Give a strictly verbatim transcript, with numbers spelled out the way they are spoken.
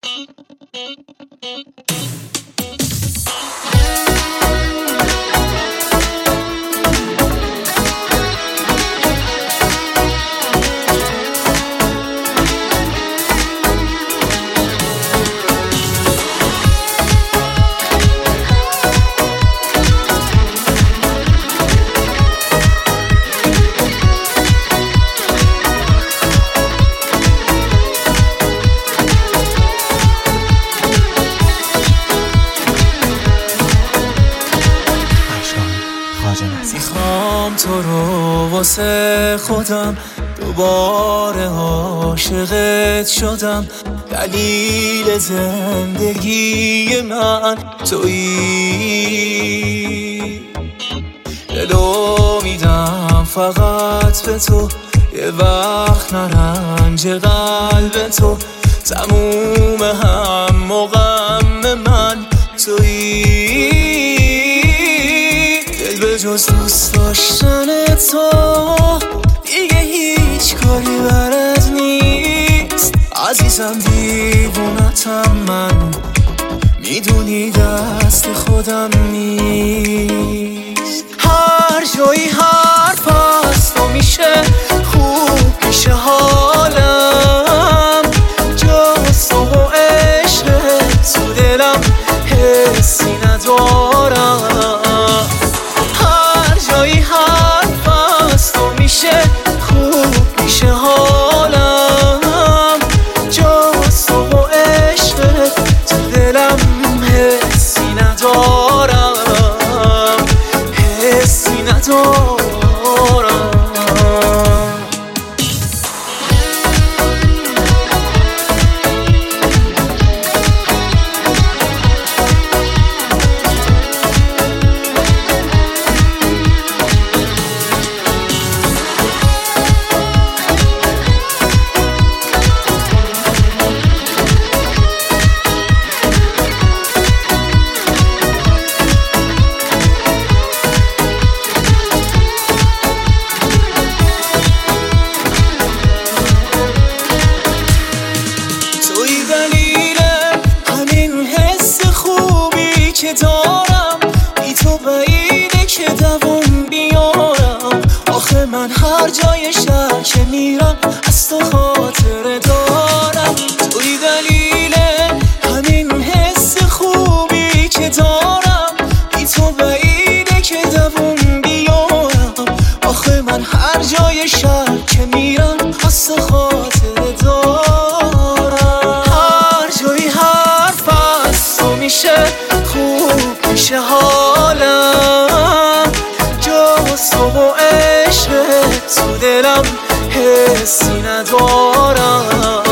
میخوام تو رو واسه خودم دوباره عاشقت شدم، دلیل زندگی من تویی. دلو میدم فقط به تو، یه وقت نرنج قلب تو، تموم هم و غم من تویی. دل به جز دوست داشتن تو دیگه هیچ کاری برد نیست. عزیزم دیوونتم من، میدونی دست خودم نیست. هر جایی حرف از تو میشه خوب میشه حالم، جز تو و عشقت تو دلم حسی ندارم. هر جایی حرف از تو میشه خوب میشه حالم، جز تو و عشقت تو دلم حسی ندارم، حسی ندارم. که دارم بی تو بعیده که دوام بیارم. آخه من هر جای شهر که میرم از تو خاطره دارم. توی دلیل همین حس خوبی که دارم، بی تو بعیده که دوام بیارم. آخه من هر جای شهر که میرم از تو خاطره دارم. هر جایی حرف از تو میشه خوب میشه حالم، جز تو و عشقت تو دلم حسی ندارم.